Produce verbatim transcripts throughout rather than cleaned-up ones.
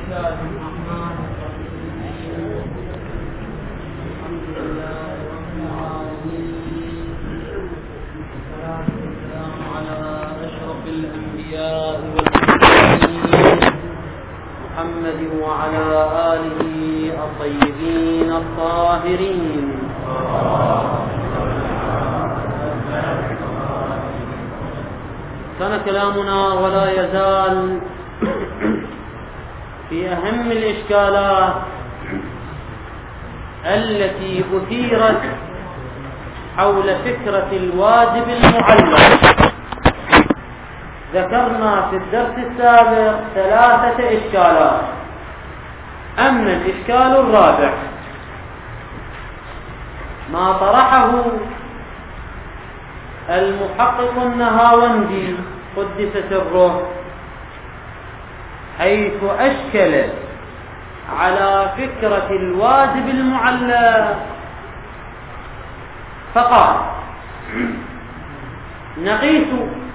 الله الرحمن الرحيم. الحمد لله رب العالمين، والصلاة والسلام على أشرف الأنبياء والمرسلين محمد وعلى آله الطيبين الطاهرين. كان كلامنا ولا يزال في أهم الإشكالات التي أثيرت حول فكرة الواجب المعلق. ذكرنا في الدرس السابق ثلاثة إشكالات. أما الإشكال الرابع ما طرحه المحقق النهاوندي قدس سره، حيث أشكل على فكرة الواجب المعلق، فقال: نقيس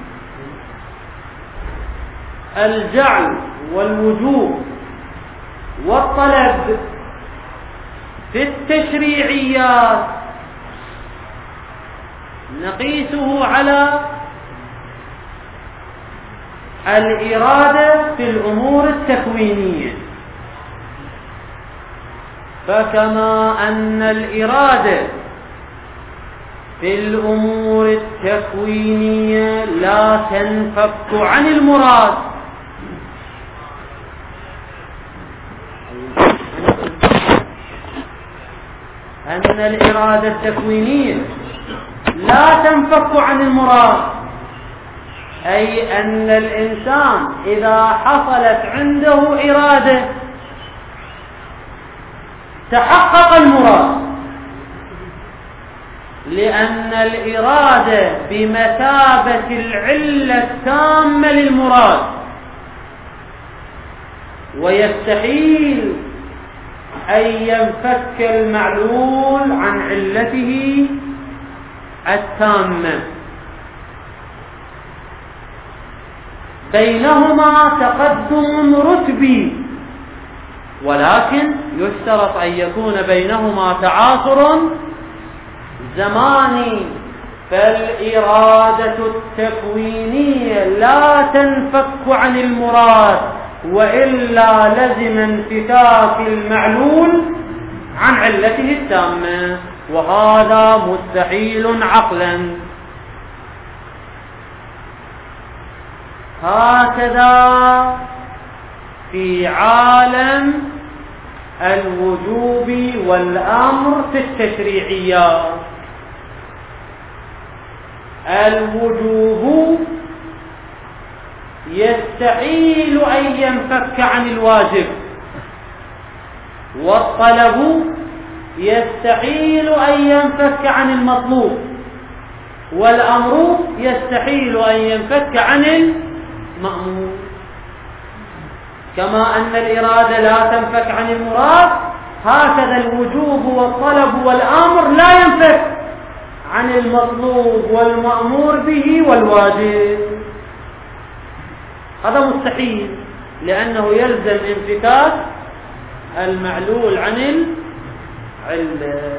الجعل والوجوب والطلب في التشريعيات نقيسه على الإرادة في الأمور التكوينية، فكما أن الإرادة في الأمور التكوينية لا تنفك عن المراد، أن الإرادة التكوينية لا تنفك عن المراد، أي أن الإنسان إذا حصلت عنده إرادة تحقق المراد، لأن الإرادة بمثابة العلة التامة للمراد، ويستحيل أن ينفك المعلول عن علته التامة. بينهما تقدم رتبي، ولكن يشترط أن يكون بينهما تعاصر زماني، فالإرادة التكوينية لا تنفك عن المراد، وإلا لزم انفكاك المعلول عن علته التامة، وهذا مستحيل عقلا. هكذا في عالم الوجوب والأمر في التشريعيات. الوجوب يستحيل أن ينفك عن الواجب، والطلب يستحيل أن ينفك عن المطلوب، والأمر يستحيل أن ينفك عن المأمور. كما أن الإرادة لا تنفك عن المراد، هكذا الوجوب والطلب والأمر لا ينفك عن المطلوب والمأمور به والواجب. هذا مستحيل، لأنه يلزم انفكاك المعلول عن العلة.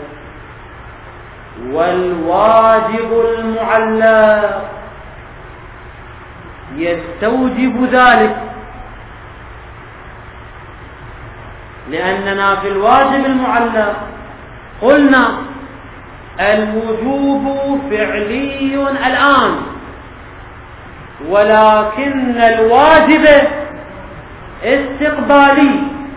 والواجب المعلق يستوجب ذلك، لأننا في الواجب المعلق قلنا الوجوب فعلي الآن، ولكن الواجب استقبالي.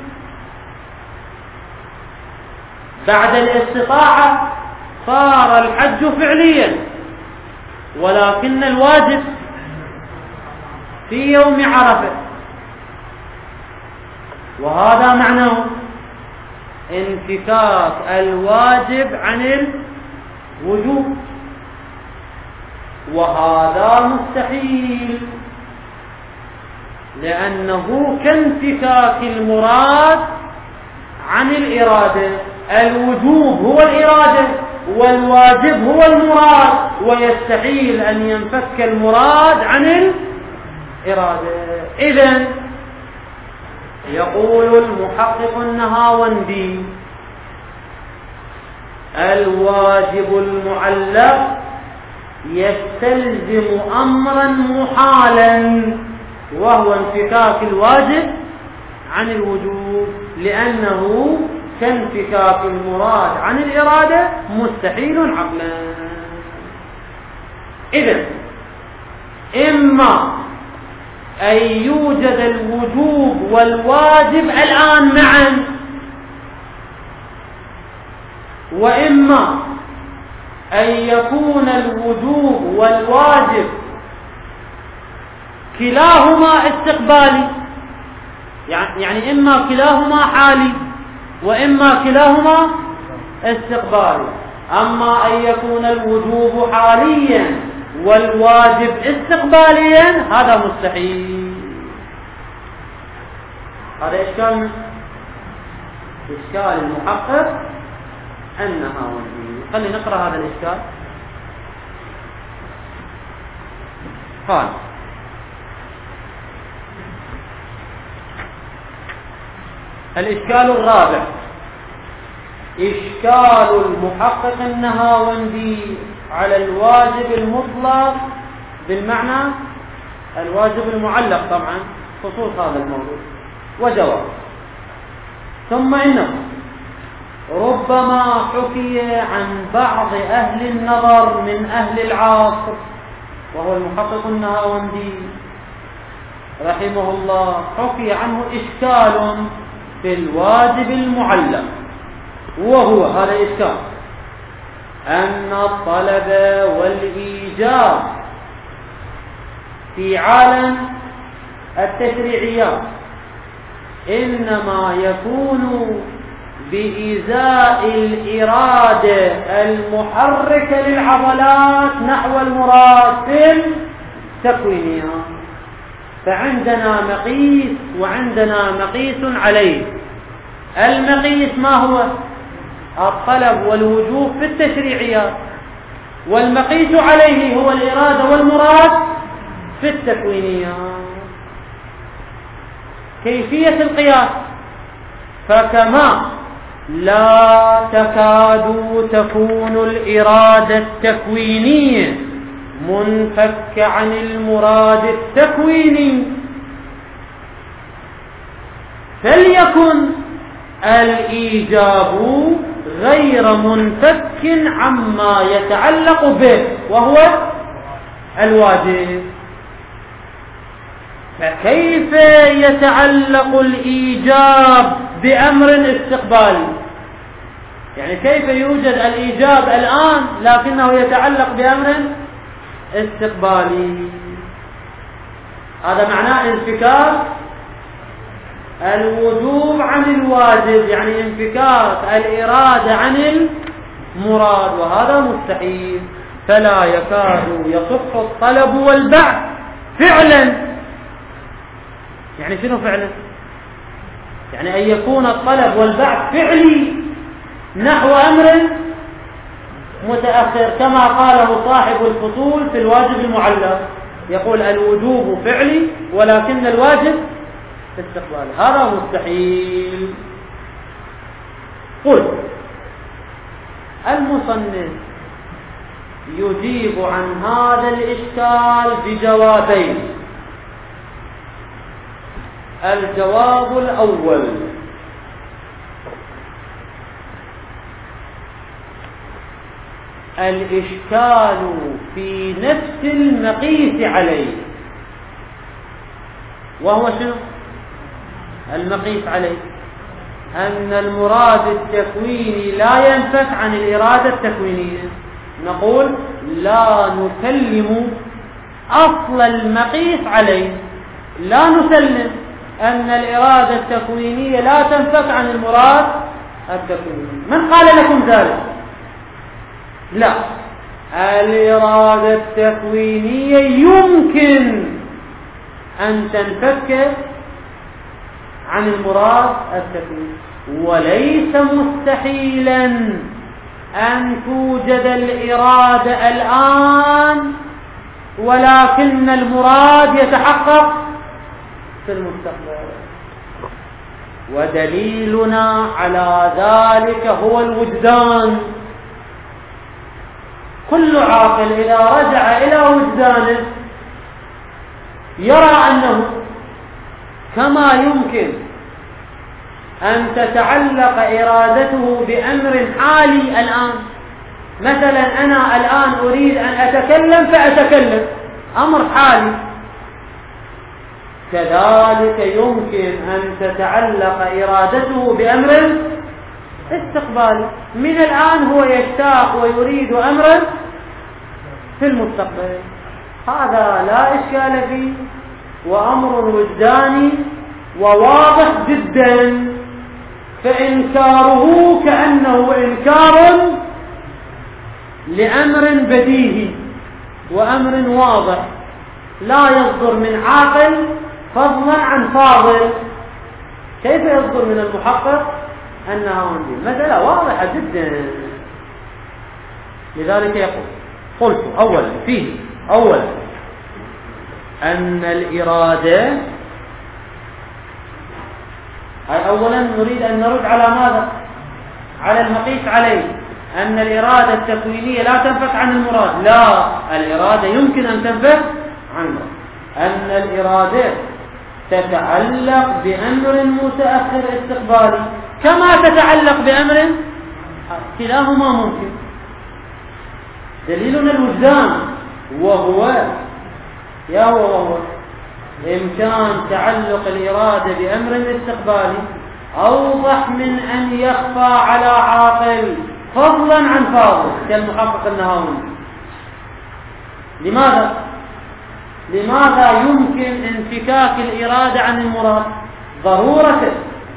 بعد الاستطاعة صار الحج فعليا، ولكن الواجب في يوم عرفة، وهذا معناه انفكاك الواجب عن الوجوب، وهذا مستحيل، لأنه كانفكاك المراد عن الإرادة. الوجوب هو الإرادة والواجب هو المراد، ويستحيل أن ينفك المراد عن الإرادة. إذن يقول المحقق النهاوندي: الواجب المعلق يستلزم أمرا محالا، وهو انفكاك الواجب عن الوجوب، لأنه كانفكاك المراد عن الإرادة مستحيل عقلا. إذن إما أن يوجد الوجوب والواجب الآن معا، وإما أن يكون الوجوب والواجب كلاهما استقبالي، يعني إما كلاهما حالي وإما كلاهما استقبالي. أما أن يكون الوجوب حاليا والواجب استقباليا هذا مستحيل. هذا إشكال إشكال المحقق النهاوندي. خلينا نقرأ هذا الإشكال. قال: الإشكال الرابع: إشكال المحقق النهاوندي على الواجب المطلق، بالمعنى الواجب المعلق طبعا خصوص هذا الموضوع. وجواب: ثم إنه ربما حكي عن بعض أهل النظر من أهل العصر، وهو المحقق النهاوندي رحمه الله، حكي عنه إشكال في الواجب المعلق، وهو هذا إشكال: أن الطلب والإيجاب في عالم التشريعيات إنما يكون بإزاء الإرادة المحركة للعضلات نحو المراد في التكوينيات. فعندنا مقيس وعندنا مقيس عليه. المقيس ما هو؟ الطلب والوجوب في التشريعيات، والمقيس عليه هو الإرادة والمراد في التكوينيات. كيفية القياس: فكما لا تكاد تكون الإرادة التكوينية منفك عن المراد التكويني، فليكن الإيجاب غير منفك عما يتعلق به وهو الواجب. فكيف يتعلق الإيجاب بأمر استقبالي؟ يعني كيف يوجد الإيجاب الآن لكنه يتعلق بأمر استقبالي؟ هذا معناه انفكاك الوجوب عن الواجب، يعني انفكاك الإرادة عن المراد، وهذا مستحيل. فلا يكاد يصح الطلب والبعث فعلا. يعني شنو فعلا؟ يعني أن يكون الطلب والبعث فعلي نحو أمر متأخر، كما قاله صاحب الفصول في الواجب المعلق، يقول الوجوب فعلي ولكن الواجب استقبالي. هذا مستحيل. قل المصنف يجيب عن هذا الإشكال بجوابين. الجواب الأول: الإشكال في نفس المقيس عليه. وهو شنو المقيس عليه؟ أن المراد التكويني لا ينفك عن الإرادة التكوينية. نقول لا نسلم أصل المقيس عليه، لا نسلم أن الإرادة التكوينية لا تنفك عن المراد التكويني. من قال لكم ذلك؟ لا، الإرادة التكوينية يمكن أن تنفك عن المراد التكويني، وليس مستحيلا أن توجد الإرادة الآن ولكن المراد يتحقق في المستقبل. ودليلنا على ذلك هو الوجدان. كل عاقل إذا رجع إلى وجدانه يرى أنه كما يمكن أن تتعلق إرادته بأمر حالي الآن، مثلا أنا الآن أريد أن أتكلم فأتكلم، أمر حالي، كذلك يمكن أن تتعلق إرادته بأمر استقبالي، من الآن هو يشتاق ويريد أمرا في المستقبل، هذا لا إشكال فيه، وأمر وجداني وواضح جدا، فإنكاره كأنه إنكار لأمر بديهي وأمر واضح لا يصدر من عاقل فضلا عن فاضل. كيف يصدر من المحقق أنها وندي؟ مسألة واضحة جدا. لذلك يقول قلت أولا فيه أولا أن الإرادة، أي أولا نريد أن نرد على ماذا؟ على المقيس عليه، أن الإرادة التكوينية لا تنفك عن المراد. لا، الإرادة يمكن أن تنفك عن المراد. أن الإرادة تتعلق بأمر متأخر استقبالي كما تتعلق بأمر، كلاهما ممكن. دليلنا الوجدان، وهو يا هو وهو إمكان تعلق الإرادة بأمر استقبالي أوضح من أن يخفى على عاقل فضلا عن فاضل كالمحقق النهاوندي. لماذا؟ لماذا يمكن انفكاك الإرادة عن المراد؟ ضرورة.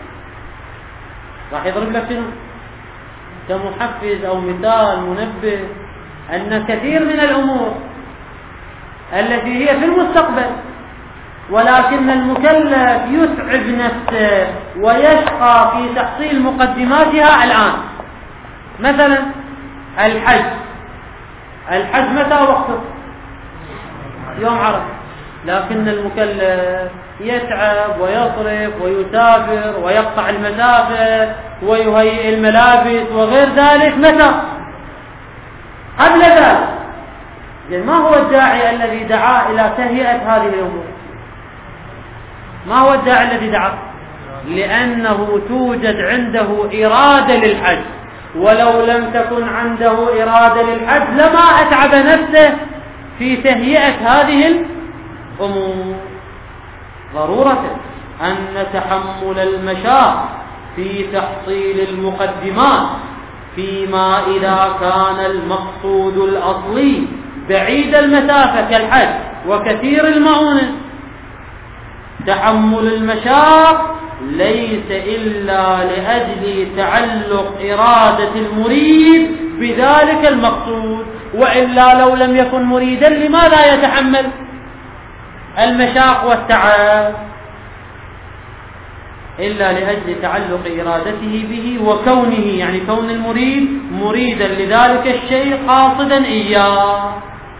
راح يضرب لك شنو كمحفز أو مثال منبه أن كثير من الأمور التي هي في المستقبل ولكن المكلف يتعب نفسه ويشقى في تحصيل مقدماتها الآن، مثلا الحج. الحج متى وقته؟ يوم عرفة، لكن المكلف يتعب ويصرف ويسافر ويقطع المسافة ويهيئ الملابس وغير ذلك متى؟ قبل ذلك. ما هو الداعي الذي دعا إلى تهيئة هذه الأمور؟ ما هو الداعي الذي دعا؟ لأنه توجد عنده إرادة للحج، ولو لم تكن عنده إرادة للحج لما أتعب نفسه في تهيئة هذه الأمور. ضرورة أن تحمل المشاق في تحصيل المقدمات فيما إذا كان المقصود الأصلي بعيد المسافة كالحج وكثير المؤونة. تحمل المشاق ليس إلا لأجل تعلق إرادة المريد بذلك المقصود، وإلا لو لم يكن مريدا لماذا يتحمل المشاق والتعب؟ إلا لأجل تعلق إرادته به وكونه، يعني كون المريد مريدا لذلك الشيء قاصدا إياه،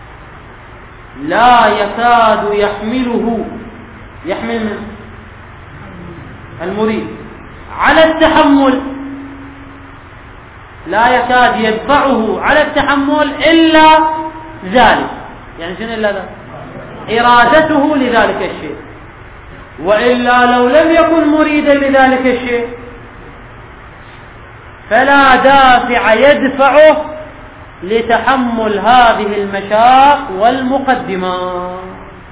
لا يكاد يحمله يحمل من المريد على التحمل، لا يكاد يدفعه على التحمل إلا ذلك، يعني شنو إلا ذلك؟ إرادته لذلك الشيء، وإلا لو لم يكن مريدا لذلك الشيء فلا دافع يدفعه لتحمل هذه المشاق والمقدمات.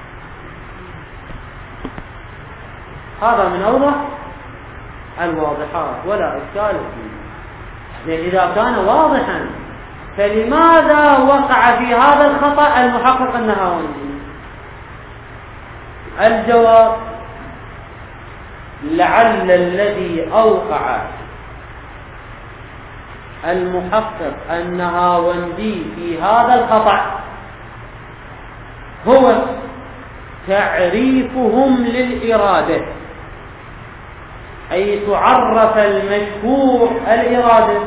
هذا من أوضح الواضحات ولا إشكال فيه. إذا كان واضحا فلماذا وقع في هذا الخطأ المحقق النهاوندي؟ الجواب: لعل الذي أوقع المحقق النهاوندي في هذا الخطأ هو تعريفهم للإرادة، أي تعرف المشفوع الإرادة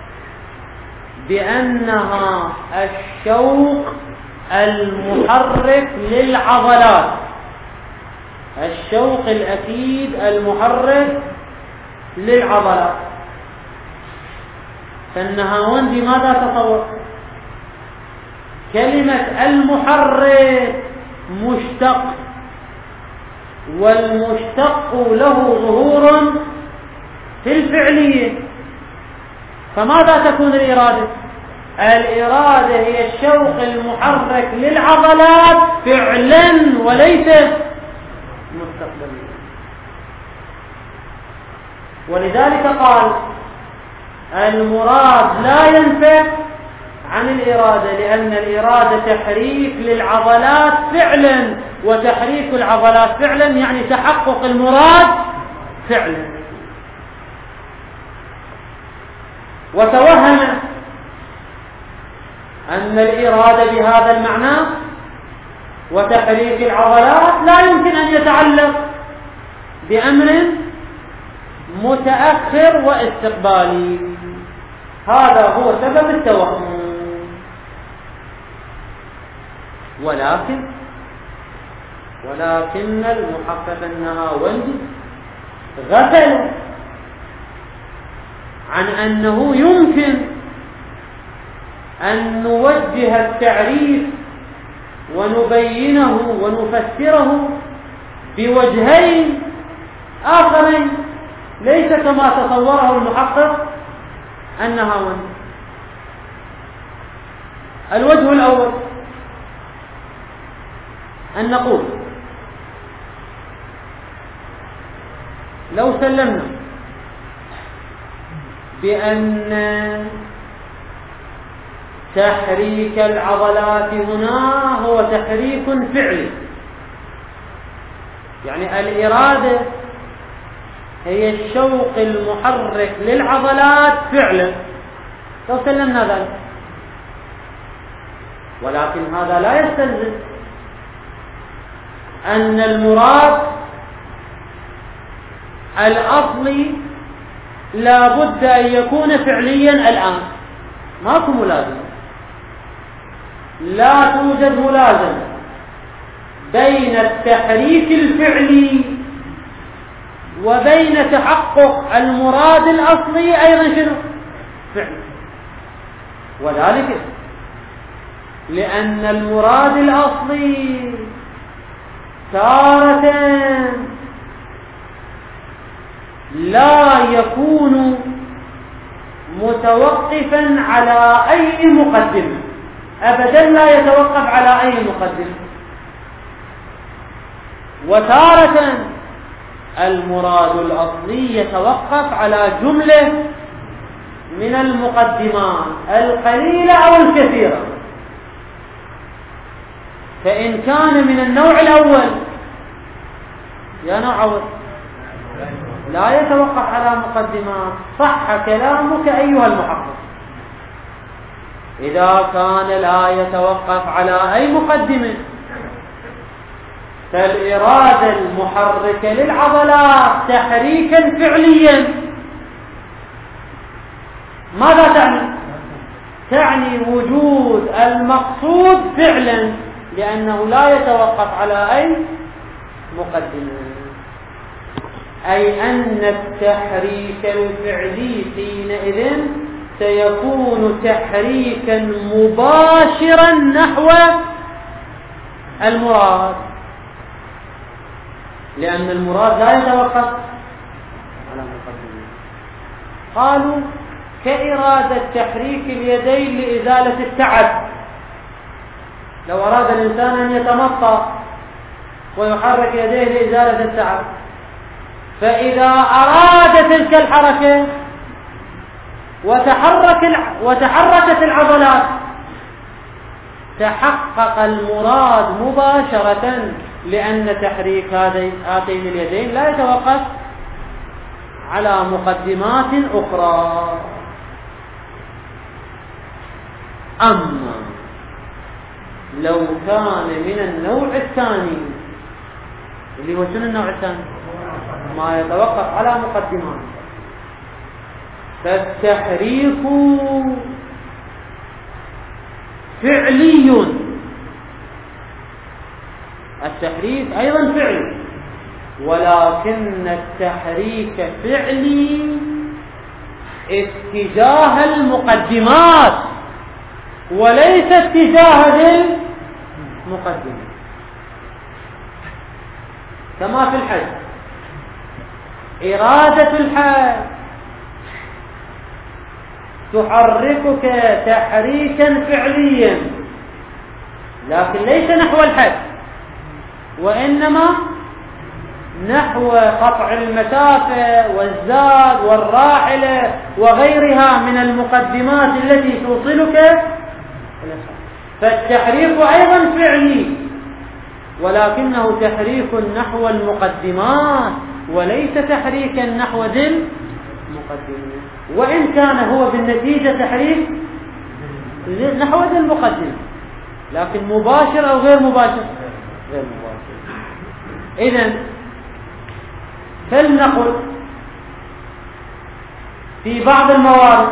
بأنها الشوق المحرك للعضلات، الشوق الأكيد المحرك للعضلات. فالنهاوندي ماذا تصور؟ كلمة المحرك مشتق، والمشتق له ظهور في الفعلية، فماذا تكون الإرادة؟ الإرادة هي الشوق المحرك للعضلات فعلا وليس مستقبليا. ولذلك قال المراد لا ينفك عن الإرادة، لأن الإرادة تحريك للعضلات فعلا، وتحريك العضلات فعلا يعني تحقق المراد فعلا. وتوهم أن الإرادة بهذا المعنى وتحريك العضلات لا يمكن أن يتعلق بأمر متأخر واستقبالي. هذا هو سبب التوهم. ولكن ولكن المحقق النهاوندي غفل عن أنه يمكن أن نوجه التعريف ونبينه ونفسره بوجهين آخرين ليس كما تصوره المحقق النهاوندي. الوجه الأول أن نقول لو سلمنا بأن تحريك العضلات هنا هو تحريك فعلي، يعني الإرادة هي الشوق المحرك للعضلات فعلا، لو سلمنا ذلك، ولكن هذا لا يستلزم أن المراد الأصلي لا بد أن يكون فعليا الآن. ماكو ملازمة، لا توجد ملازمة بين التحريك الفعلي وبين تحقق المراد الأصلي أيضا شنو؟ فعل. وذلك لأن المراد الأصلي تارة لا يكون متوقفا على أي مقدمة، أبدا لا يتوقف على أي مقدمة. وتارة المراد الأصلي يتوقف على جملة من المقدمات القليلة أو الكثيرة. فإن كان من النوع الأول يا نوع أول لا يتوقف على مقدمات، صح كلامك أيها المحقق. إذا كان لا يتوقف على أي مقدمة فالإرادة المحركة للعضلات تحريكا فعليا ماذا تعني؟ تعني وجود المقصود فعلا، لأنه لا يتوقف على أي مقدمة، أي أن التحريك الفعلي حينئذ سيكون تحريكا مباشرا نحو المراد، لأن المراد لا يتوقف على مقدمة. قالوا كإرادة تحريك اليدين لإزالة التعب. لو أراد الإنسان أن يتمطى ويحرك يديه لإزالة التعب، فإذا أراد تلك الحركة وتحرك وتحركت العضلات تحقق المراد مباشرة، لأن تحريك هاتين اليدين لا يتوقف على مقدمات أخرى. أما لو كان من النوع الثاني اللي هو شنو النوع الثاني؟ ما يتوقف على مقدمات، فالتحريك فعلي، التحريك أيضا فعلي، ولكن التحريك فعلي اتجاه المقدمات وليس اتجاه المقدمات، كما في الحج. إرادة الحج تحركك تحريكا فعليا، لكن ليس نحو الحج، وإنما نحو قطع المسافة والزاد والراحلة وغيرها من المقدمات التي توصلك. فالتحريك أيضا فعلي، ولكنه تحريك نحو المقدمات وليس تحريكا نحو ذي المقدمات، وإن كان هو بالنتيجة تحريك نحو ذي المقدمة، لكن مباشر أو غير مباشر؟ غير مباشر. إذن فلنقل في بعض الموارد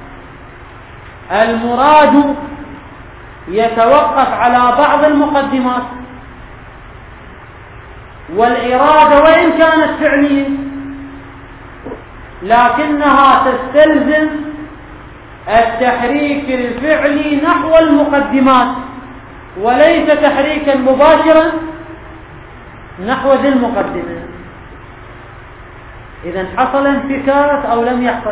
المراد يتوقف على بعض المقدمات، والإرادة وإن كانت فعلية لكنها تستلزم التحريك الفعلي نحو المقدمات وليس تحريكا مباشرا نحو ذي المقدمة. إذن حصل انفكاك أو لم يحصل؟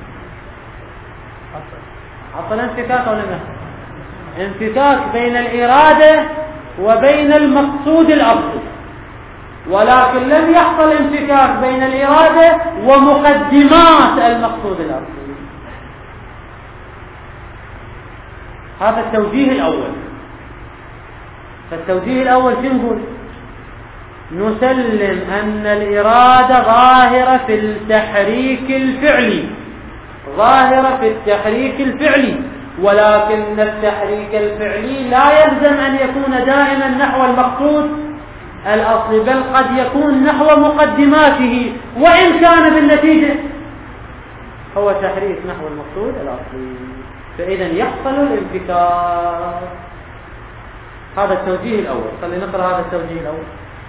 حصل انفكاك أو لم يحصل؟ انفكاك بين الإرادة وبين المقصود الأصلي، ولكن لم يحصل انفكاك بين الإرادة ومقدمات المقصود الأصلي. هذا التوجيه الأول. فالتوجيه الأول شو نقول؟ نسلم أن الإرادة ظاهرة في التحريك الفعلي، ظاهرة في التحريك الفعلي، ولكن التحريك الفعلي لا يلزم أن يكون دائما نحو المقصود الأصلي، بل قد يكون نحو مقدماته، وإن كان بالنتيجة هو تحريك نحو المقصود الأصلي. فإذا يحصل الانفكاك. هذا التوجيه الأول. خلينا نقرأ هذا التوجيه الأول.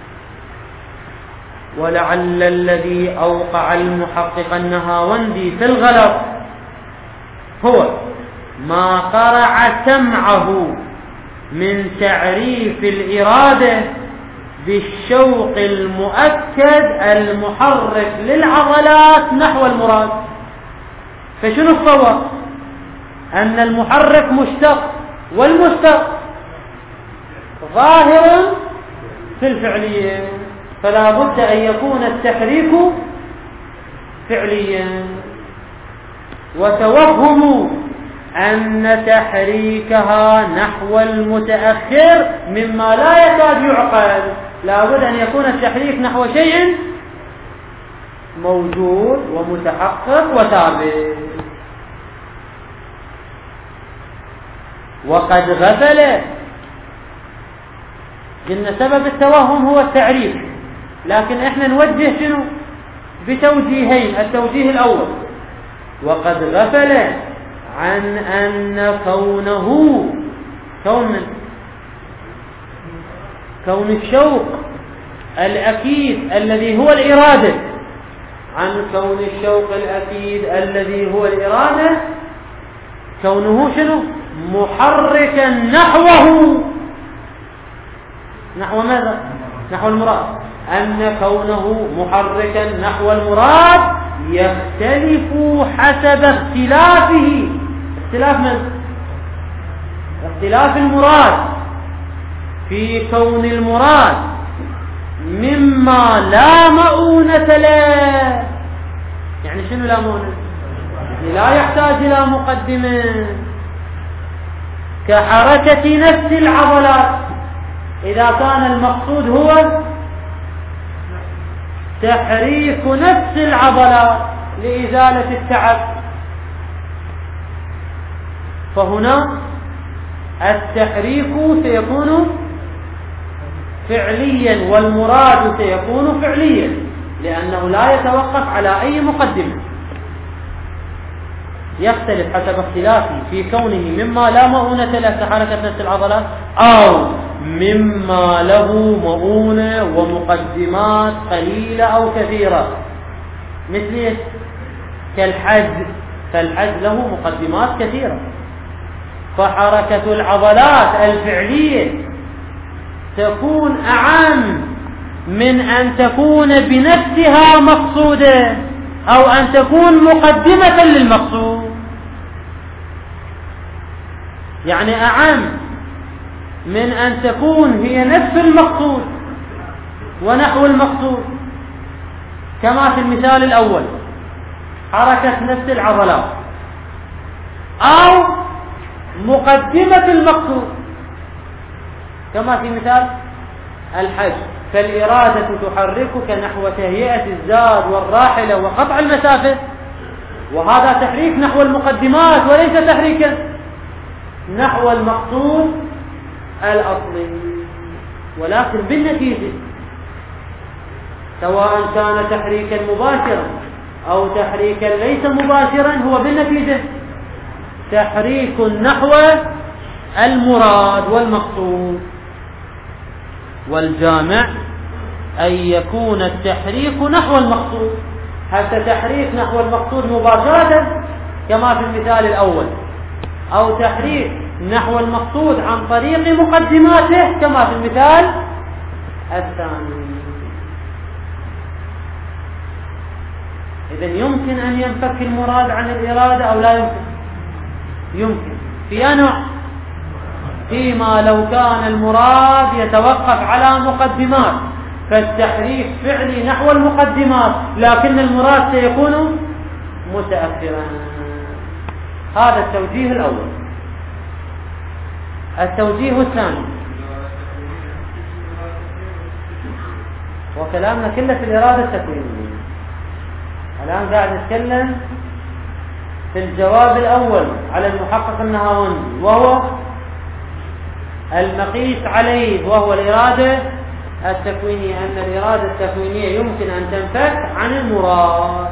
ولعل الذي أوقع المحقق النهاوندي في الغلط هو ما قرع سمعه من تعريف الإرادة بالشوق المؤكد المحرك للعضلات نحو المراد. فشنو الصور؟ أن المحرك مشتق، والمشتق ظاهر في الفعلية، فلا بد أن يكون التحريك فعليا. وتوهم أن تحريكها نحو المتأخر مما لا يكاد يعقل، لا بد أن يكون التحريك نحو شيء موجود ومتحقق وثابت. وقد غفل، إن سبب التوهم هو التعريف، لكن احنا نوجه شنو؟ بتوجيهين. التوجيه الأول: وقد غفل عن أن كونه كون من كون الشوق الأكيد الذي هو الإرادة، عن كون الشوق الأكيد الذي هو الإرادة، كونه شنو؟ محركا نحوه، نحو ماذا؟ نحو المراد. أن كونه محركا نحو المراد يختلف حسب اختلافه. اختلاف من؟ اختلاف المراد، في كون المراد مما لا مؤونة له. يعني شنو لا مؤونة؟ لا يحتاج إلى مقدمة، كحركة نفس العضلات. إذا كان المقصود هو تحريك نفس العضلات لإزالة التعب، فهنا التحريك سيكون فعليا والمراد سيكون فعليا، لأنه لا يتوقف على أي مقدمة. يختلف حسب اختلافه في كونه مما لا مؤونة له كحركة نفس العضلات، أو مما له مؤونة ومقدمات قليلة أو كثيرة، مثل كالحج، فالحج له مقدمات كثيرة. فحركة العضلات الفعلية تكون أعم من أن تكون بنفسها مقصودة أو أن تكون مقدمة للمقصود، يعني أعم من أن تكون هي نفس المقصود ونحو المقصود، كما في المثال الأول حركة نفس العضلات، أو مقدمة المقصود كما في مثال الحج. فالإرادة تحركك نحو تهيئة الزاد والراحلة وقطع المسافة، وهذا تحريك نحو المقدمات وليس تحريكا نحو المقصود الأصلي. ولكن بالنتيجة سواء كان تحريكا مباشرا أو تحريكا ليس مباشرا، هو بالنتيجة تحريك نحو المراد والمقصود. والجامع أن يكون التحريك نحو المقصود، حتى تحريك نحو المقصود مباشرة كما في المثال الأول، أو تحريك نحو المقصود عن طريق مقدماته كما في المثال الثاني. إذن يمكن أن ينفك المراد عن الإرادة أو لا يمكن؟ يمكن. في أنواع، فيما لو كان المراد يتوقف على مقدمات فالتحريك فعلي نحو المقدمات، لكن المراد سيكون متأخرا. هذا التوجيه الأول. التوجيه الثاني، وكلامنا كله في الإرادة التكوينية، الآن قاعد نتكلم في الجواب الأول على المحقق النهاوندي، وهو المقيس عليه، وهو الإرادة التكوينية، أن الإرادة التكوينية يمكن أن تنفك عن المراد.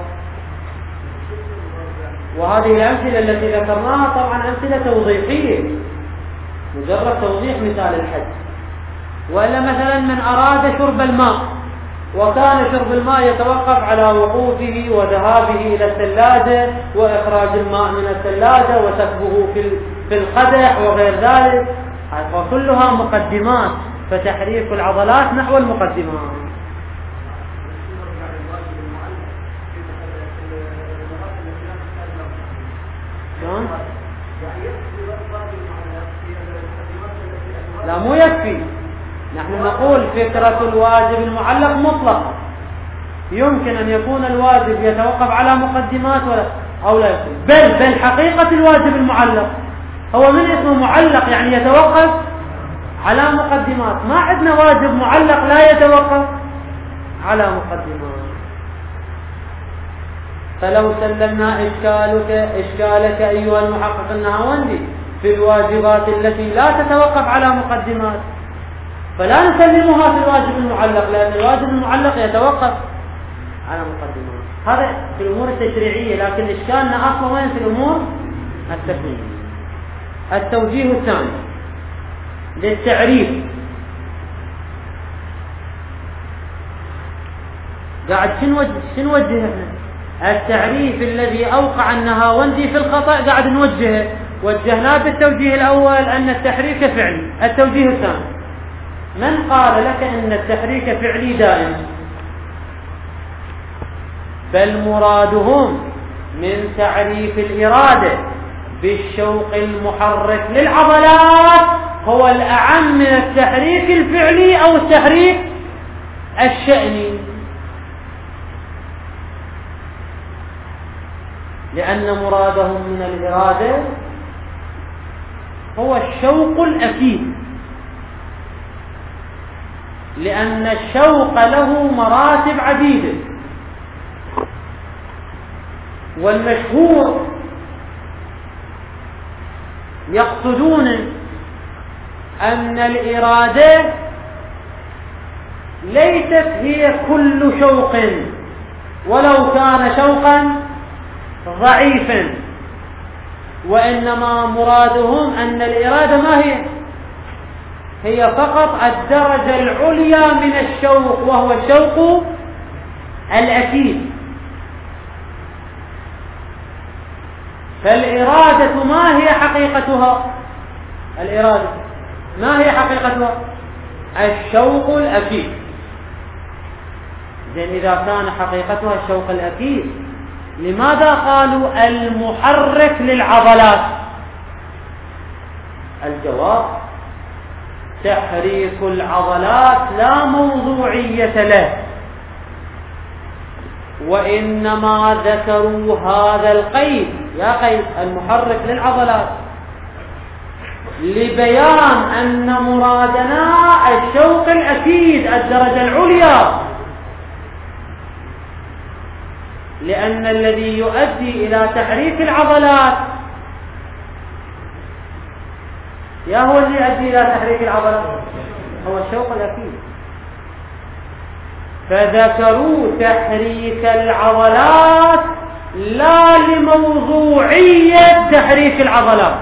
وهذه الأمثلة التي ذكرناها طبعا أمثلة توضيحية، مجرد توضيح مثال الحج. وإلا مثلا من أراد شرب الماء وكان شرب الماء يتوقف على وقوفه وذهابه إلى الثلاجة وإخراج الماء من الثلاجة وسكبه في القدح وغير ذلك، وكلها مقدمات، فتحريك العضلات نحو المقدمات. شلون؟ لا مو يكفي. نحن نقول فكرة الواجب المعلق مطلقة، يمكن أن يكون الواجب يتوقف على مقدمات ولا أو لا يكون، بل بل حقيقة الواجب المعلق هو من اسمه معلق، يعني يتوقف على مقدمات. ما عندنا واجب معلق لا يتوقف على مقدمات. فلو سلمنا إشكالك إشكالك أيها المحقق النهاوندي في الواجبات التي لا تتوقف على مقدمات، فلا نسلمها في الواجب المعلق، لأن الواجب المعلق يتوقف على مقدمات. هذا في الأمور التشريعية، لكن إشكالنا أصلا وين؟ في الأمور التكوينية. التوجيه الثاني للتعريف، قاعد شنو نوجه احنا؟ التعريف الذي أوقع النهاوندي في الخطأ قاعد نوجهه، وجهناه بالتوجيه الأول أن التحريك فعلي. التوجيه الثاني، من قال لك أن التحريك فعلي دائم؟ بل مرادهم من تعريف الإرادة بالشوق المحرك للعضلات هو الأعم من التحريك الفعلي أو التحريك الشأني، لأن مرادهم من الإرادة هو الشوق الأكيد، لأن الشوق له مراتب عديدة. والمشهور يقصدون أن الإرادة ليست هي كل شوق، ولو كان شوقا ضعيفا، وإنما مرادهم أن الإرادة ما هي؟ هي فقط الدرجة العليا من الشوق، وهو الشوق الأكيد. فالإرادة ما هي حقيقتها؟ الإرادة ما هي حقيقتها؟ الشوق الأكيد. إذن إذا كان حقيقتها الشوق الأكيد، لماذا قالوا المحرك للعضلات؟ الجواب: تحريك العضلات لا موضوعية له، وإنما ذكروا هذا القيد، يا قيد المحرك للعضلات، لبيان أن مرادنا الشوق الأكيد الدرجة العليا، لأن الذي يؤدي إلى تحريك العضلات يا هو الذي يؤدي إلى تحريك العضلات هو الشوق الأكيد. فذكروا تحريك العضلات لا لموضوعية تحريك العضلات،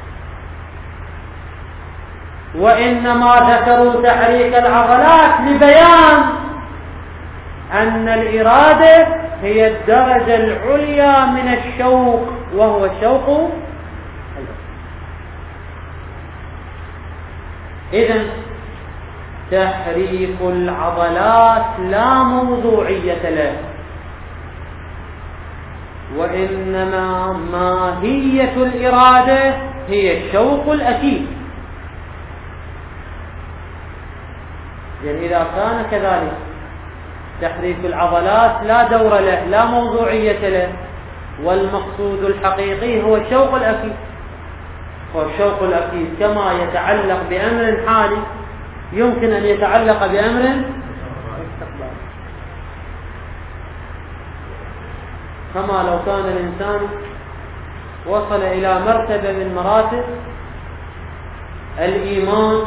وإنما ذكروا تحريك العضلات لبيان أن الإرادة هي الدرجة العليا من الشوق، وهو الشوق. إذن تحريك العضلات لا موضوعية له، وإنما ماهية الإرادة هي الشوق الأكيد. يعني إذا كان كذلك تحريك العضلات لا دور له، لا موضوعية له، والمقصود الحقيقي هو الشوق الأكيد. والشوق الأكيد كما يتعلق بأمر حالي يمكن أن يتعلق بأمر مستقبلي. كما لو كان الإنسان وصل إلى مرتبة من مراتب الإيمان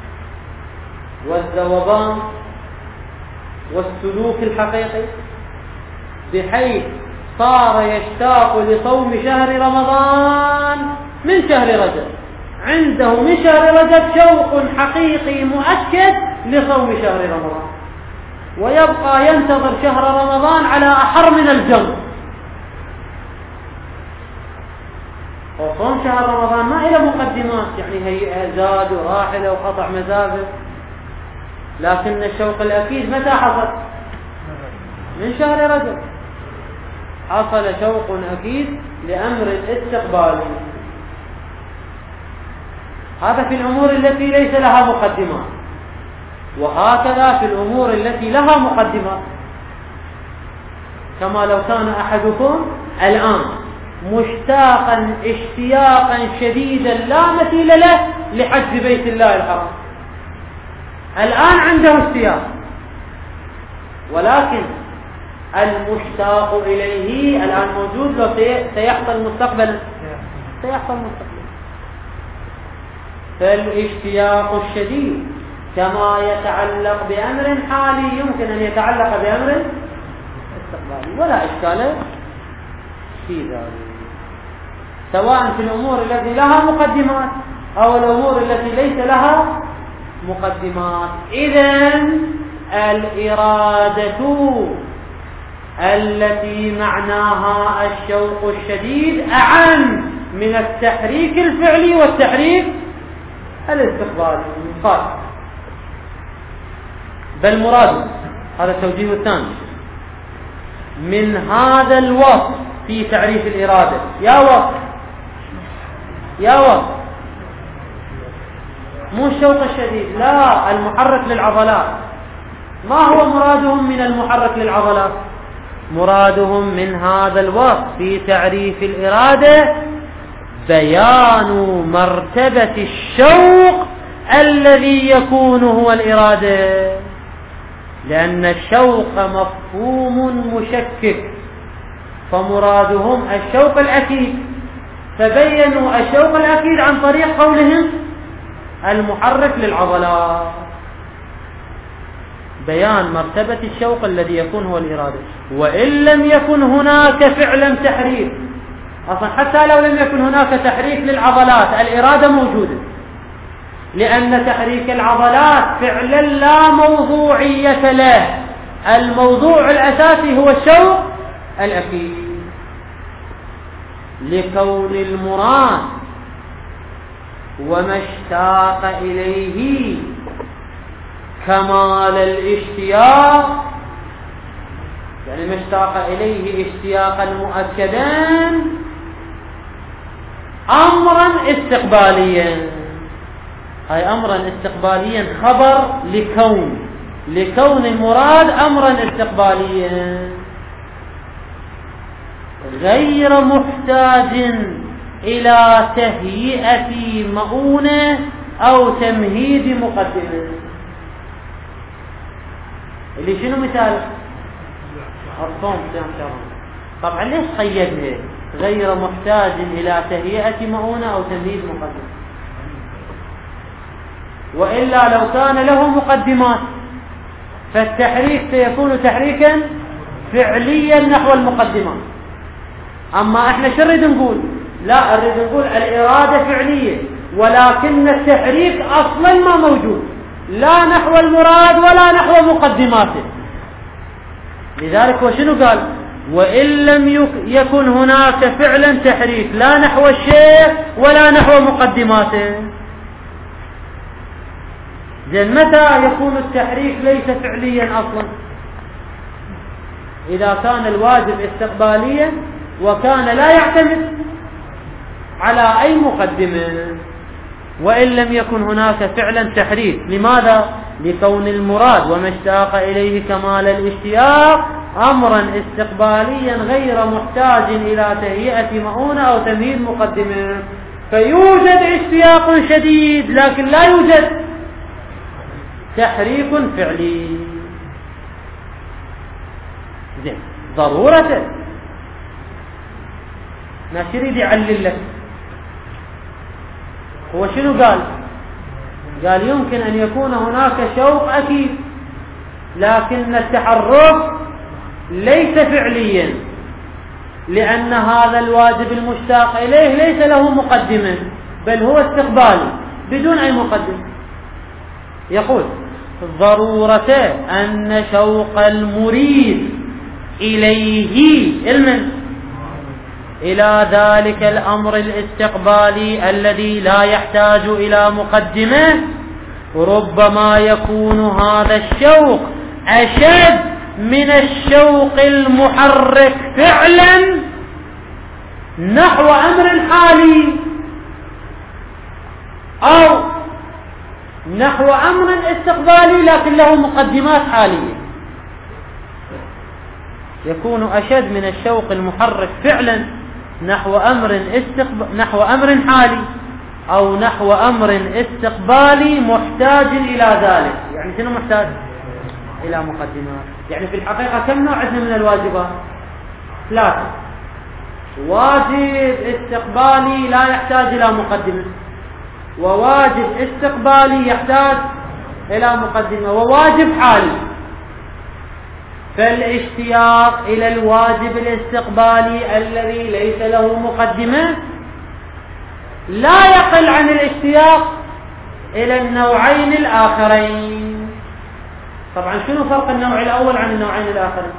والذوبان والسلوك الحقيقي، بحيث صار يشتاق لصوم شهر رمضان من شهر رجب، عنده من شهر رجب شوق حقيقي مؤكد لصوم شهر رمضان، ويبقى ينتظر شهر رمضان على أحر من الجمر. وصوم شهر رمضان ما إلى مقدمات، يعني هيئة زاد وراحلة وقطع مزابل، لكن الشوق الأكيد متى حصل؟ من شهر رجب حصل شوق أكيد لأمر الاستقبال. هذا في الأمور التي ليس لها مقدمات، وهكذا في الأمور التي لها مقدمات. كما لو كان أحدكم الآن مشتاقا اشتياقا شديدا لا مثيل له لحج بيت الله الحرام، الآن عنده اشتياق، ولكن المشتاق إليه الآن موجود، لو سيحصل مستقبلا سيحصل مستقبلا. فالاشتياق الشديد كما يتعلق بأمر حالي يمكن أن يتعلق بأمر استقبالي، ولا إشكال في ذلك، سواء في الأمور التي لها مقدمات أو الأمور التي ليس لها مقدمات. إذن الإرادة التي معناها الشوق الشديد أعم من التحريك الفعلي والتحريك الاستقبالي المقاس. بل مراد، هذا التوجيه الثاني من هذا الوصف في تعريف الإرادة، يا وصف يا وصف مو الشوق الشديد، لا، المحرك للعضلات. ما هو مرادهم من المحرك للعضلات؟ مرادهم من هذا الوصف في تعريف الإرادة بيان مرتبة الشوق الذي يكون هو الإرادة، لأن الشوق مفهوم مشكك، فمرادهم الشوق الأكيد، فبينوا الشوق الأكيد عن طريق قولهم المحرك للعضلات، بيان مرتبة الشوق الذي يكون هو الإرادة. وإن لم يكن هناك فعلا تحريك، أصلا حتى لو لم يكن هناك تحريك للعضلات الإرادة موجودة، لأن تحريك العضلات فعلا لا موضوعية له، الموضوع الأساسي هو الشوق الأكيد. لكون المراد وما اشتاق إليه كمال الاشتياق، يعني ما اشتاق إليه اشتياقا مؤكدا أمرا استقباليا، هاي أمرا استقباليا خبر لكون، لكون المراد أمرا استقباليا غير محتاج إلى تهيئة مؤونة أو تمهيد مقدمة. اللي شنو مثال الصوم طبعا ليش قيدها غير محتاج إلى تهيئة مؤونة أو تمهيد مقدمة؟ وإلا لو كان له مقدمات فالتحريك سيكون تحريكا فعليا نحو المقدمات. أما احنا شو نريد نقول؟ لا، نريد نقول الإرادة فعلية ولكن التحريك أصلا ما موجود، لا نحو المراد ولا نحو مقدماته. لذلك وشنو قال؟ وإن لم يكن هناك فعلا تحريك لا نحو الشيء ولا نحو مقدماته. زين متى يكون التحريك ليس فعليا أصلا؟ إذا كان الواجب استقباليا وكان لا يعتمد على أي مقدمة. وإن لم يكن هناك فعلا تحريك، لماذا؟ لكون المراد وما اشتاق إليه كمال الاشتياق أمرا استقباليا غير محتاج إلى تهيئة مؤونة أو تمهيد مقدمة. فيوجد اشتياق شديد لكن لا يوجد تحريك فعلي. زين ضرورة ما يريد يعلل لك، هو شنو قال؟ قال يمكن أن يكون هناك شوق أكيد لكن التحرك ليس فعليا، لأن هذا الواجب المشتاق إليه ليس له مقدمة بل هو استقبالي بدون أي مقدمة. يقول ضرورة أن شوق المريد إليه المن إلى ذلك الأمر الاستقبالي الذي لا يحتاج إلى مقدمة ربما يكون هذا الشوق أشد من الشوق المحرك فعلا نحو أمر حالي أو نحو أمر استقبالي لكن له مقدمات حالية. يكون أشد من الشوق المحرك فعلا نحو أمر استقب... نحو أمر حالي أو نحو أمر استقبالي محتاج إلى ذلك. يعني شنو محتاج؟ إلى مقدمات. يعني في الحقيقة كم نوع عندنا من الواجبات؟ ثلاثة. واجب استقبالي لا يحتاج إلى مقدمة، وواجب استقبالي يحتاج إلى مقدمة، وواجب حالي. فالاشتياق إلى الواجب الاستقبالي الذي ليس له مقدمة لا يقل عن الاشتياق إلى النوعين الآخرين. طبعا شنو فرق النوع الأول عن النوعين الآخرين؟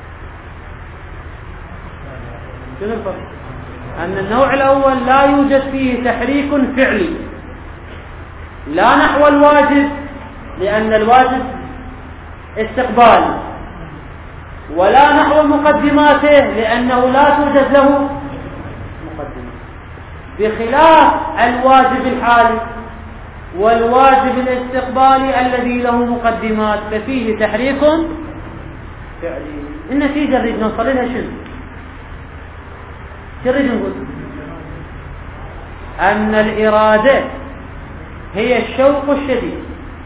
شنو الفرق؟ أن النوع الأول لا يوجد فيه تحريك فعلي لا نحو الواجب لأن الواجب استقبالي، ولا نحو مقدماته لأنه لا توجد له مقدمة، بخلاف الواجب الحالي والواجب الاستقبالي الذي له مقدمات ففيه تحريك فعلي. النتيجة نريد نوصل لها شنو؟ شو نريد نقول؟ أن الإرادة هي الشوق الشديد،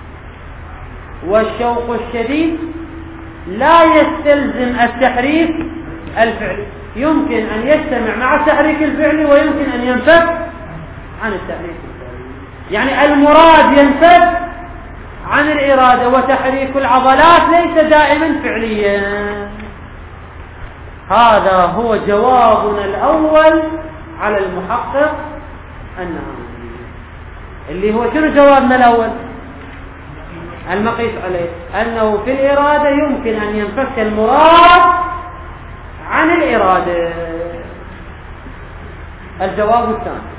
والشوق الشديد لا يستلزم التحريك الفعلي، يمكن أن يجتمع مع التحريك الفعلي ويمكن أن ينفك عن التحريك الفعلي. يعني المراد ينفك عن الإرادة، وتحريك العضلات ليس دائما فعليا. هذا هو جوابنا الأول على المحقق النهائي. اللي هو شنو جوابنا الأول؟ المقيس عليه أنه في الإرادة يمكن أن ينفك المراد عن الإرادة. الجواب الثاني: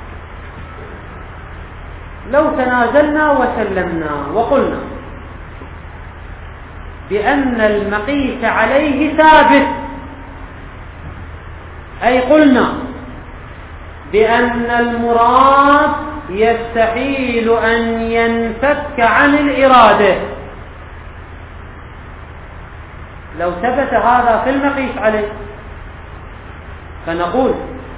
لو تنازلنا وسلمنا وقلنا بأن المقيس عليه ثابت، أي قلنا بأن المراد يستحيل أن ينفك عن الإرادة، لو ثبت هذا في المقيس عليه فنقول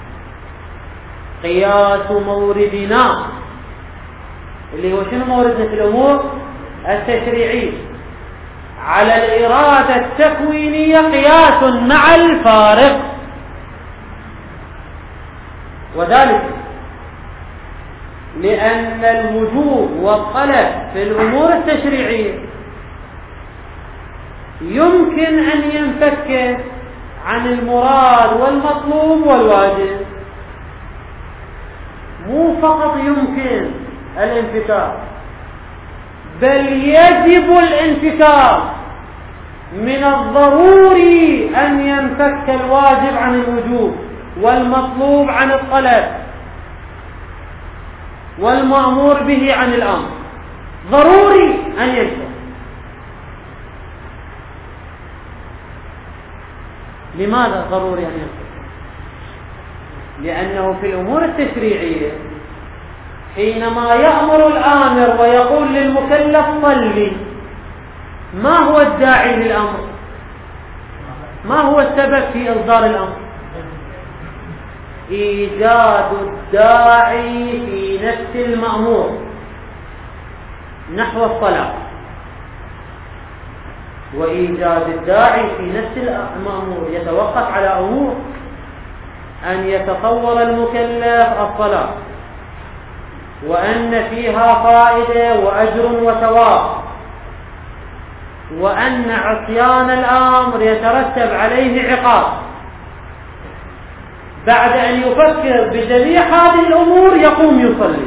قياس موردنا، اللي هو شنو موردنا في الأمور التشريعية، على الإرادة التكوينية قياس مع الفارق. وذلك لأن الوجوب والطلب في الأمور التشريعية يمكن أن ينفك عن المراد والمطلوب والواجب، مو فقط يمكن الانفكاك، بل يجب الانفكاك. من الضروري أن ينفك الواجب عن الوجوب والمطلوب عن الطلب والمأمور به عن الأمر، ضروري أن ينفك. لماذا ضروري أن ينفك؟ لأنه في الأمور التشريعية حينما يأمر الآمر ويقول للمكلف صلي، ما هو الداعي للأمر؟ ما هو السبب في إصدار الأمر؟ إيجاد الداعي في نفس المأمور نحو الصلاة، وإيجاد الداعي في نفس المأمور يتوقف على أمور: أن يتصور المكلف الصلاة، وأن فيها فائدة وأجر وثواب، وأن عصيان الأمر يترتب عليه عقاب. بعد أن يفكر بجميع هذه الأمور يقوم يصلي.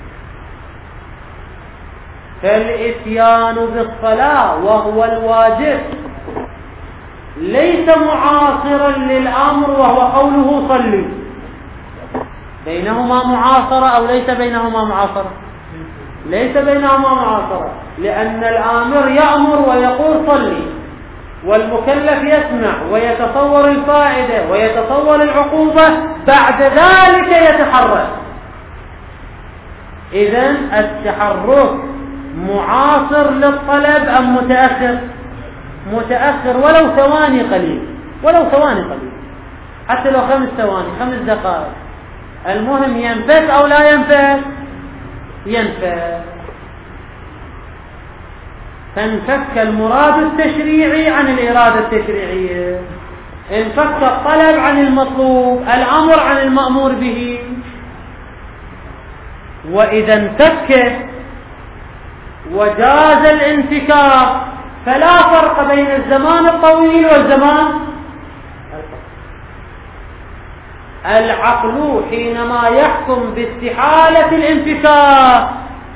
فالإتيان بالصلاة وهو الواجب ليس معاصرا للأمر وهو قوله صلي. بينهما معاصرة أو ليس بينهما معاصرة؟ ليس بينهما معاصرة، لأن الآمر يأمر ويقول صلي، والمكلف يسمع ويتصور الفائدة ويتصور العقوبة، بعد ذلك يتحرك. إذن التحرك معاصر للطلب أم متأخر؟ متأخر، ولو ثواني قليل، ولو ثواني قليل، حتى لو خمس ثواني خمس دقائق، المهم ينفك أو لا ينفك؟ ينفك. فانفك المراد التشريعي عن الإرادة التشريعية، انفك الطلب عن المطلوب، الأمر عن المأمور به. وإذا انفك وجاز الانفكاك فلا فرق بين الزمان الطويل والزمان القصير. العقل حينما يحكم باستحالة الانفكاك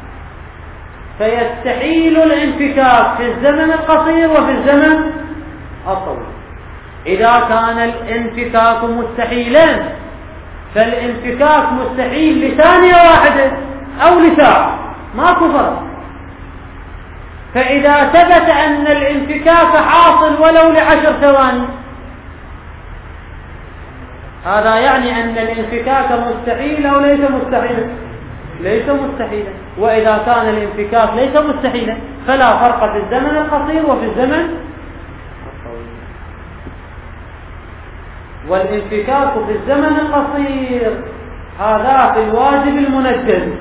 فيستحيل الانفكاك في الزمن القصير وفي الزمن الطويل. إذا كان الانفكاك مستحيلا فالانفكاك مستحيل لثانية واحدة أو لساعة، ماكو فرق. فإذا ثبت أن الانفكاك حاصل ولو لعشر ثواني، هذا يعني أن الانفكاك مستحيل أو ليس مستحيلا؟ ليس مستحيلا. وإذا كان الانفكاك ليس مستحيلا فلا فرق في الزمن القصير وفي الزمن الطويل. والانفكاك في الزمن القصير هذا في الواجب المنجز.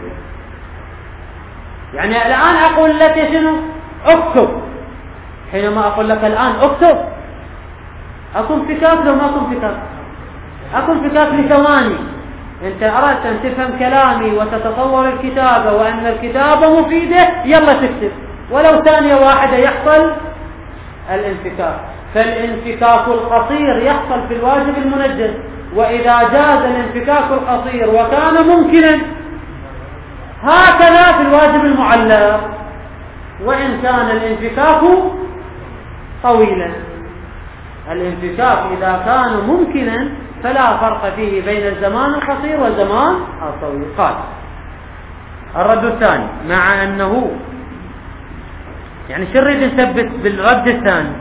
يعني الآن أقول لك شنو؟ اكتب. حينما أقول لك الآن اكتب، أكو انفكاك لو ما أكو انفكاك؟ أكو انفكاك لثواني. أنت أردت أن تفهم كلامي وتتصور الكتابة وأن الكتابة مفيدة، يلا تكتب، ولو ثانية واحدة يحصل الانفكاك. فالانفكاك القصير يحصل في الواجب المنجز، وإذا جاز الانفكاك القصير وكان ممكنا هكذا في الواجب المعلق، وإن كان الانفكاك طويلا. الانفكاك إذا كان ممكنا فلا فرق فيه بين الزمان القصير والزمان الطويل. قال الرد الثاني، مع أنه يعني شو نريد نثبت بالرد الثاني؟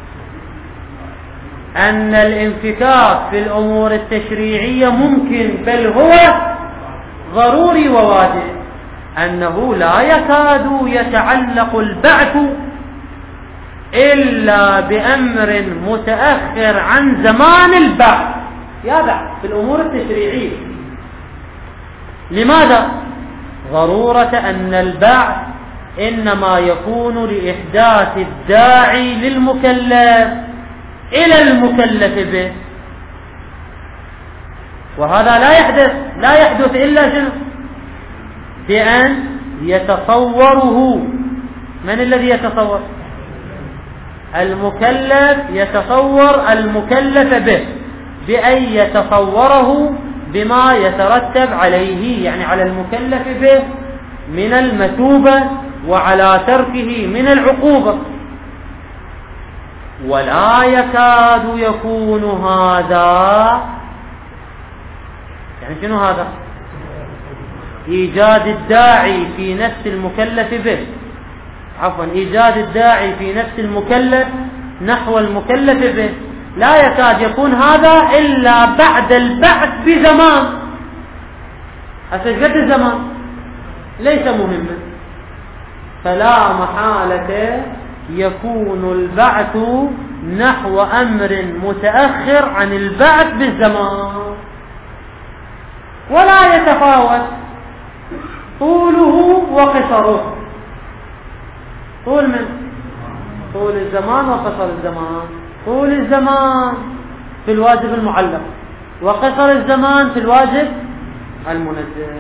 أن الانفكاك في الأمور التشريعية ممكن، بل هو ضروري وواجب، أنه لا يكاد يتعلق البعث إلا بأمر متأخر عن زمان البعث، يا بعث في الأمور التشريعية. لماذا؟ ضرورة أن البعث إنما يكون لإحداث الداعي للمكلف إلى المكلف به، وهذا لا يحدث لا يحدث إلا شنو؟ بأن يتصوره. من الذي يتصور؟ المكلف يتصور المكلف به بأن يتصوره بما يترتب عليه، يعني على المكلف به من المثوبة وعلى تركه من العقوبة. ولا يكاد يكون هذا، يعني شنو هذا؟ إيجاد الداعي في نفس المكلف به، عفوا إيجاد الداعي في نفس المكلف نحو المكلف به، لا يكاد يكون هذا إلا بعد البعث بزمان. أسجد الزمان ليس مهما، فلا محالة يكون البعث نحو أمر متأخر عن البعث بالزمان، ولا يتفاوت طوله وقصره. طول من؟ طول الزمان وقصر الزمان. طول الزمان في الواجب المعلق، وقصر الزمان في الواجب المنزل.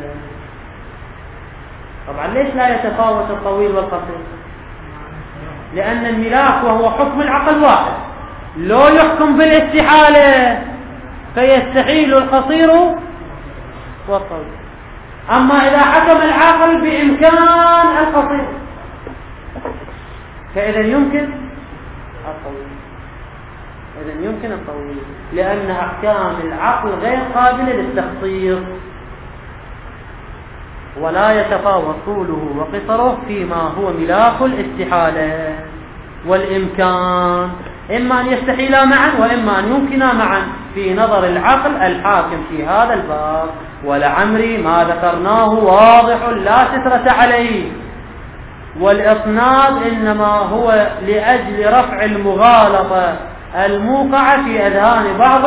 طبعا ليش لا يتفاوت الطويل والقصير؟ لأن الملاك وهو حكم العقل واحد، لو يحكم بالاستحالة فيستحيل القصير والطويل، أما إذا حكم العقل بإمكان القصير فإذا يمكن الطويل، إذا يمكن الطويل، لأن أحكام العقل غير قابلة للتخصيص. ولا يتفاوت طوله وقصره فيما هو ملاك الاستحالة والإمكان، إما أن يستحيلا معا وإما أن يمكنا معا في نظر العقل الحاكم في هذا الباب. ولعمري ما ذكرناه واضح لا سترة عليه، والإصناد إنما هو لأجل رفع المغالطة الموقعة في أذهان بعض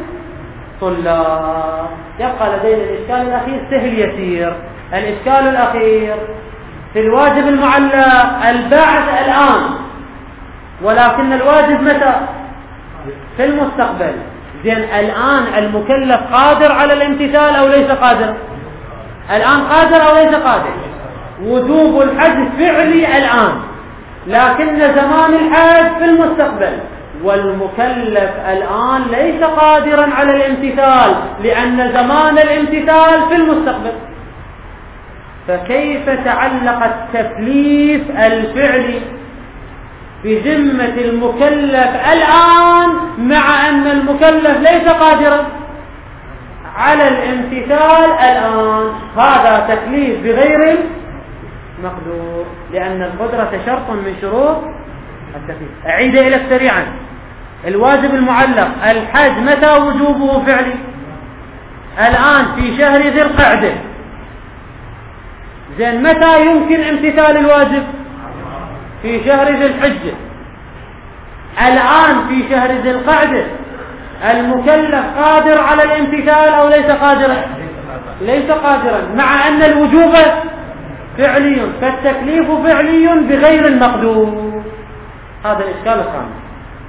الطلاب. يبقى لدينا الإشكال الأخير سهل يسير. الإشكال الأخير في الواجب المعلق البعث الآن، ولكن الواجب متى؟ في المستقبل. زين الآن المكلف قادر على الامتثال أو ليس قادر؟ الآن قادر أو ليس قادر؟ وجوب الحج فعلي الآن، لكن زمان الحج في المستقبل، والمكلف الآن ليس قادرا على الامتثال لأن زمان الامتثال في المستقبل. فكيف تعلق التكليف الفعلي بذمة المكلف الآن مع أن المكلف ليس قادرا على الامتثال الآن؟ هذا تكليف بغير مقدور، لأن القدرة شرط من شروط التكليف. أعيد إليك سريعا. الواجب المعلق الحج متى وجوبه فعلي؟ الآن في شهر ذي القعدة. زين متى يمكن امتثال الواجب؟ في شهر ذي الحجة. الآن في شهر ذي القعدة المكلف قادر على الامتثال أو ليس قادرا؟ ليس قادرا، مع أن الوجوب فعلي، فالتكليف فعلي بغير المقدور. هذا الإشكال الخامس.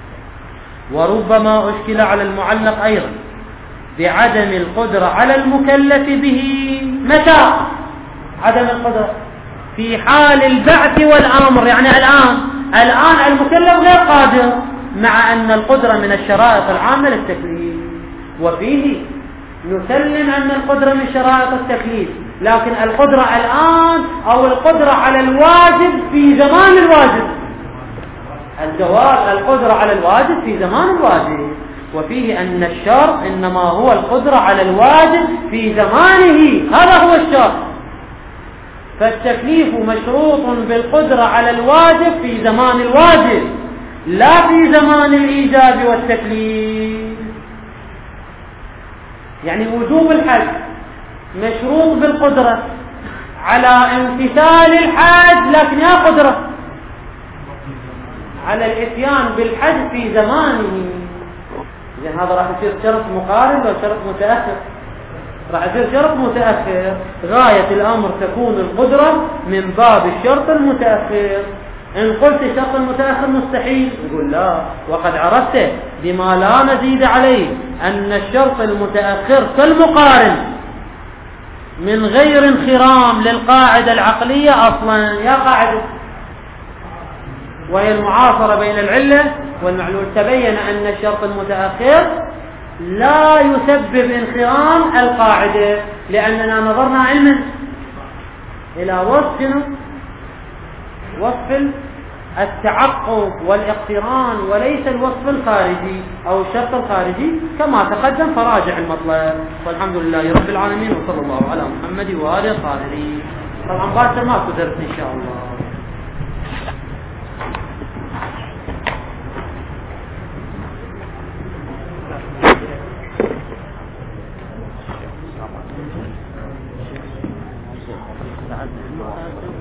وربما أشكل على المعلق أيضا بعدم القدرة على المكلف به. متى عدم القدرة؟ في حال البعث والأمر، يعني الآن الآن المكلف غير قادر، مع أن القدرة من الشرائط العامة للتكليف، وفيه نسلم أن القدرة من شرائط التكليف، لكن القدرة الآن أو القدرة على الواجب في زمان الواجب. الجواب القدرة على الواجب في زمان الواجب، وفيه أن الشرط إنما هو القدرة على الواجب في زمانه، هذا هو الشرط. فالتكليف مشروط بالقدرة على الواجب في زمان الواجب، لا في زمان الإيجاب والتكليف. يعني وجوب الحج مشروط بالقدرة على امتثال الحج، لكن يا قدرة على الاتيان بالحج في زمانه. إذن هذا راح يصير شرط مقارن ولا شرط متأخر؟ راح يصير شرط متأخر. غاية الأمر تكون القدرة من باب الشرط المتأخر. إن قلت الشرط المتأخر مستحيل، نقول لا، وقد عرفت بما لا نزيد عليه أن الشرط المتأخر كالمقارن من غير انخرام للقاعدة العقلية أصلا. يا قاعدة وهي المعاصرة بين العلة والمعلول، تبين أن الشرط المتأخر لا يسبب انخرام القاعدة، لأننا نظرنا علما إلى وصف وصف التعقب والاقتران وليس الوصف الخارجي أو الشرط الخارجي كما تقدم. فراجع المطلب. والحمد لله رب العالمين، وصلى الله على محمد وآله الطاهرين. طبعا باكر ما قدرت إن شاء الله.